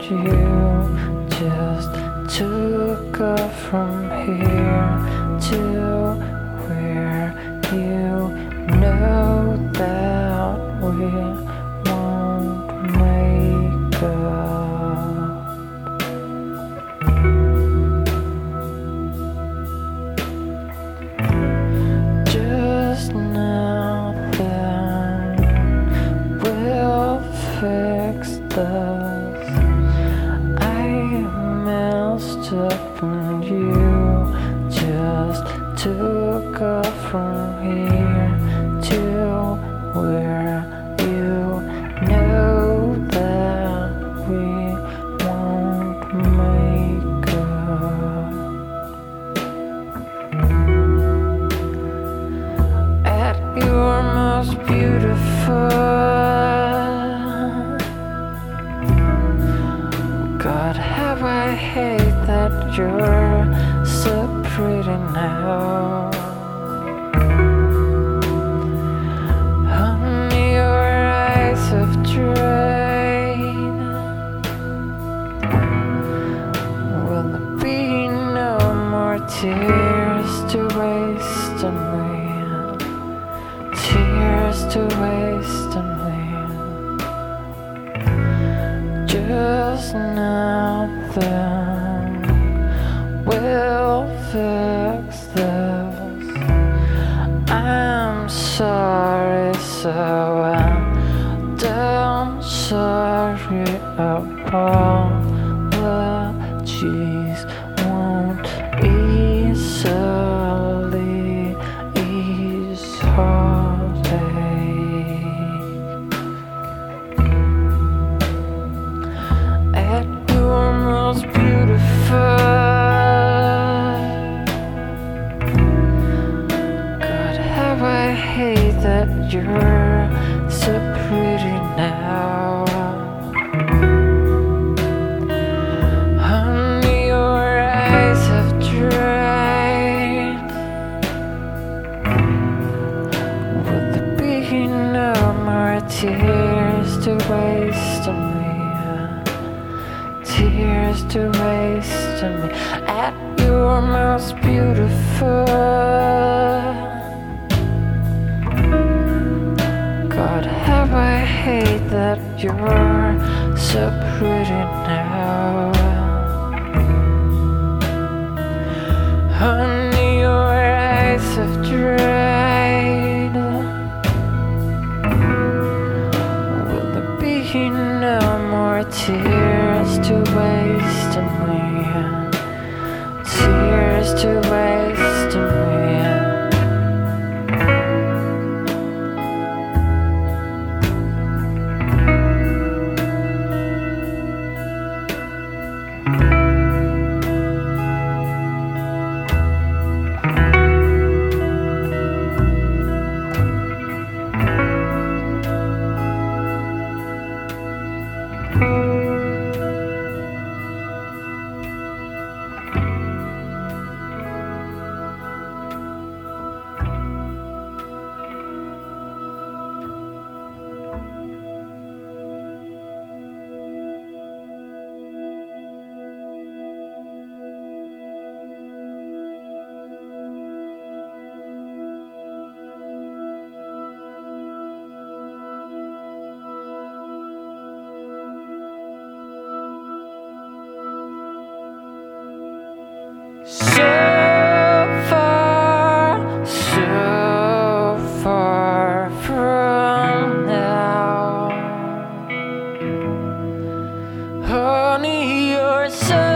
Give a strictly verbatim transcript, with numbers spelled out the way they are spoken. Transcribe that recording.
you just took off from here to where you know that we won't make up. Just now then we'll fix this. I messed up and you just took off from here to where you know that we won't make up. At your most beautiful, God, how I hate that you're so pretty now. Honey, your eyes have drained. Will there be no more tears to waste on me? Tears to waste on me. Just now then we'll fix this. I'm sorry, so I'm done. Sorry, apologies won't easily ease heartache. At your most beautiful, God, how I hate that you're so pretty now. Honey, your eyes have dried. Will there be no more tears to waste on me? Tears to waste on me. At your most beautiful, God, how I hate that you're so pretty now. Honey, your eyes have dried. Will there be no more tears to waste on me? Tears to waste on me. So far, so far from now. Honey, you're so